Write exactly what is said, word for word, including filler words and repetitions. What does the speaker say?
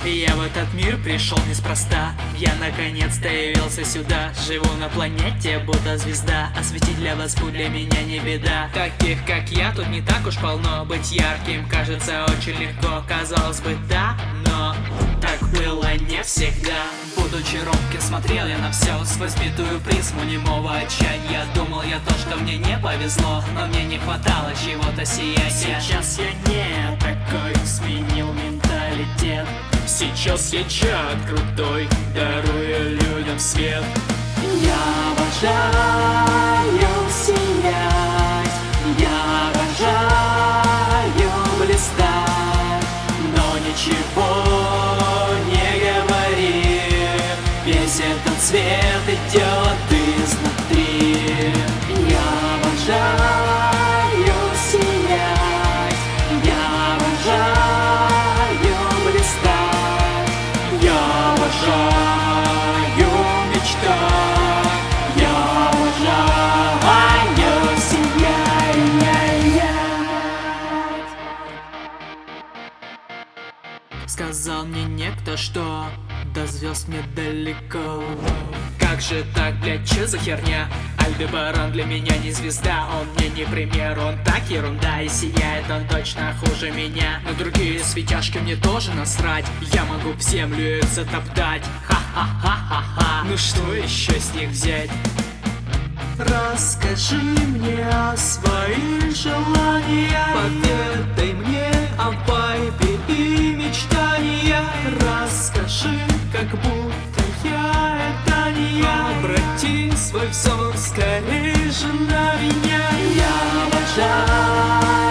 Я в этот мир пришел неспроста. Я наконец-то явился сюда. Живу на планете, будто звезда. Осветить для вас путь для меня не беда. Таких как я тут не так уж полно. Быть ярким кажется очень легко. Казалось бы, да, но так было не всегда. Будучи робким, смотрел я на все сквозь битую призму немого отчаяния. Думал я то, что мне не повезло, но мне не хватало чего-то сиять. Сейчас я не такой, сменил менталитет. Сейчас я Чак крутой, даруя людям свет. Я обожаю сиять, я обожаю блистать, но ничего не говори, весь этот свет идет изнутри. Я обожаю сиять, я обожаю блистать, я обожаю мечтать, я обожаю сиять. Сказал мне некто, что до звезд мне далеко. Как же так, блядь, чё за херня? Альдебаран для меня не звезда, он мне не пример, он так ерунда. И сияет он точно хуже меня. Но другие светяшки мне тоже насрать. Я могу в землю их затоптать. Ха-ха-ха-ха-ха. Ну что еще с них взять? Расскажи мне о своих желаниях, поведай мне о вайбе и мечтаниях. Расскажи, как будто я это не я. Обрати свой взор скорее же на меня. Я обожаю